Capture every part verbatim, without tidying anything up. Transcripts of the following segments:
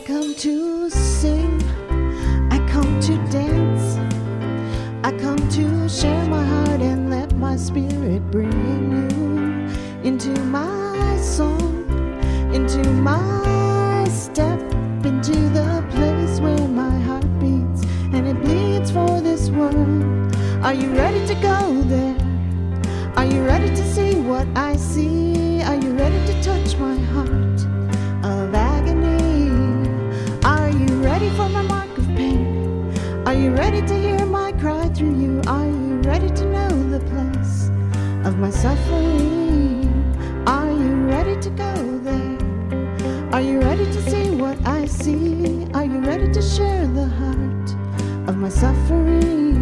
come to sing, I come to dance, I come to share my heart and let my spirit bring you into my song, into my step, into the place where my heart beats and it bleeds for this world. Are you ready to go there? Are you ready to see what I see? Are you ready to touch my heart of agony? Are you ready for my mark of pain? Are you ready to hear my cry through you? Are you ready to know the place of my suffering? Are you ready to go there? Are you ready to see what I see? Are you ready to share the heart of my suffering?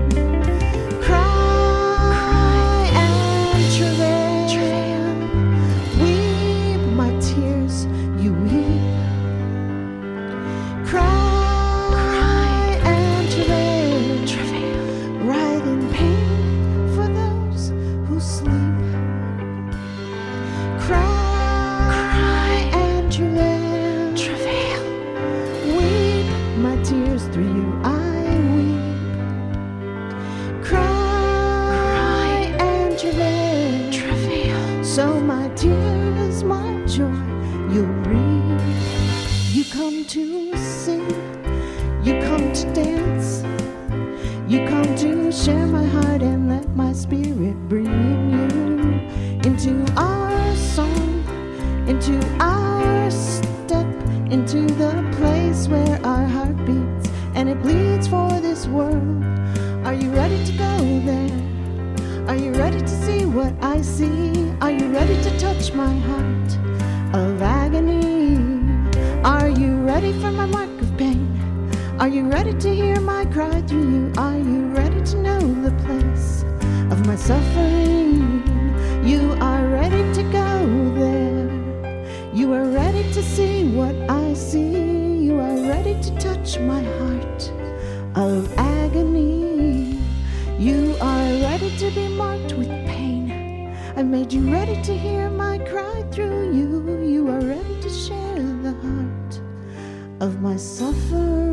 So my tears, my joy, you'll reap. You come to sing, you come to dance, you come to share my heart and let my spirit bring you into our song, into our step, into the place where our heart beats and it bleeds for this world. Are you ready to go there? Are you ready to see what I see? Are you ready to touch my heart of agony? Are you ready for my mark of pain? Are you ready to hear my cry through you? Are you ready to know the place of my suffering? You are ready to go there. You are ready to see what I see. You are ready to touch my heart of agony. You are ready to be marked with pain. I made you ready to hear my cry through you. You are ready to share the heart of my suffering.